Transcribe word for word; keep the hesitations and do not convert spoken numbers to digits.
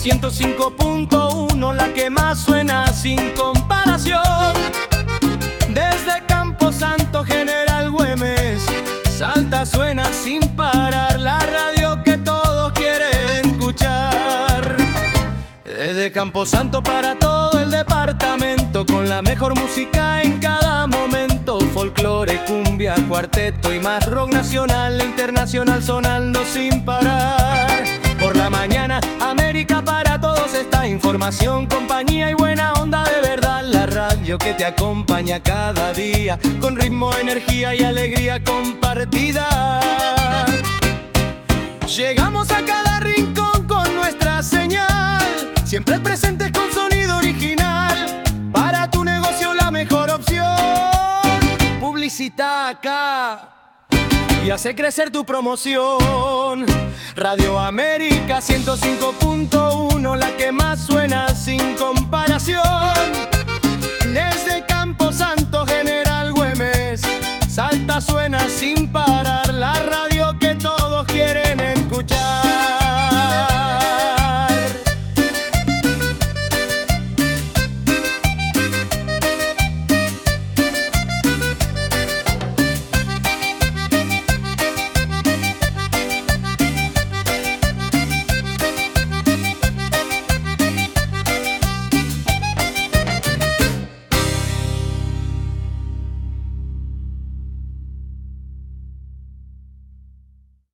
ciento cinco punto uno, la que más suena sin comparación. Desde Camposanto, General Güemes, Salta suena sin parar, la radio que todos quieren escuchar. Desde Camposanto para todo el departamento, con la mejor música en cada momento. Folclore, cumbia, cuarteto y más rock nacional e internacional sonando sin parar. Por la mañana, América para todos, esta información, compañía y buena onda de verdad. La radio que te acompaña cada día, con ritmo, energía y alegría compartida. Llegamos a cada rincón con nuestra señal, siempre presentes con sonido original. Para tu negocio la mejor opción, publicita acá y hace crecer tu promoción. Radio América ciento cinco punto uno, la que más suena sin comparación. Desde